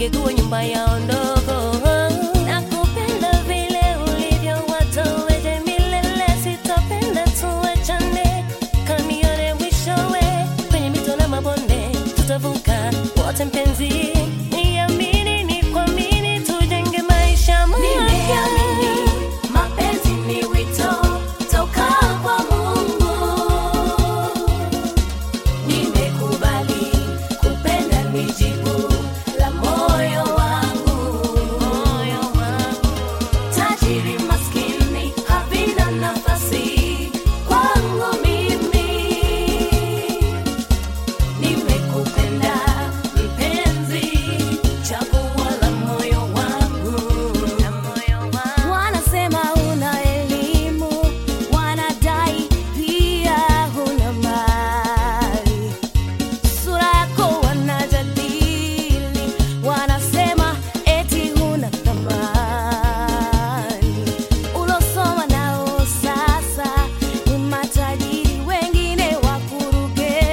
ingekuwa nyumba yao ndogo. Nakupenda vile ulivyo, watoweje milele, sitopenda tuachane, kanione mwishowe, kwenye mito na mabonde tutavuka wote mpenzi, niamini nikuamini, tujenge maisha mapya. Nimeamini mapenzi ni wito toka kwa Mungu, nimekubali kupenda ni jibu la moyo wangu. Tajiri maskini havina nafasi kwangu mimi, nimekupenda mpenzi, chaguo la moyo wangu. Wanasema una elimu, wanadai pia huna mali, sura yako wanajadili, wanasema eti huna thamani. Ulosoma nao sasa ni matajiri, wengine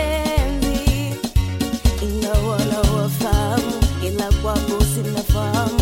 wakurugenzi, ingawa nawafahamu ila kwako sinafahamu.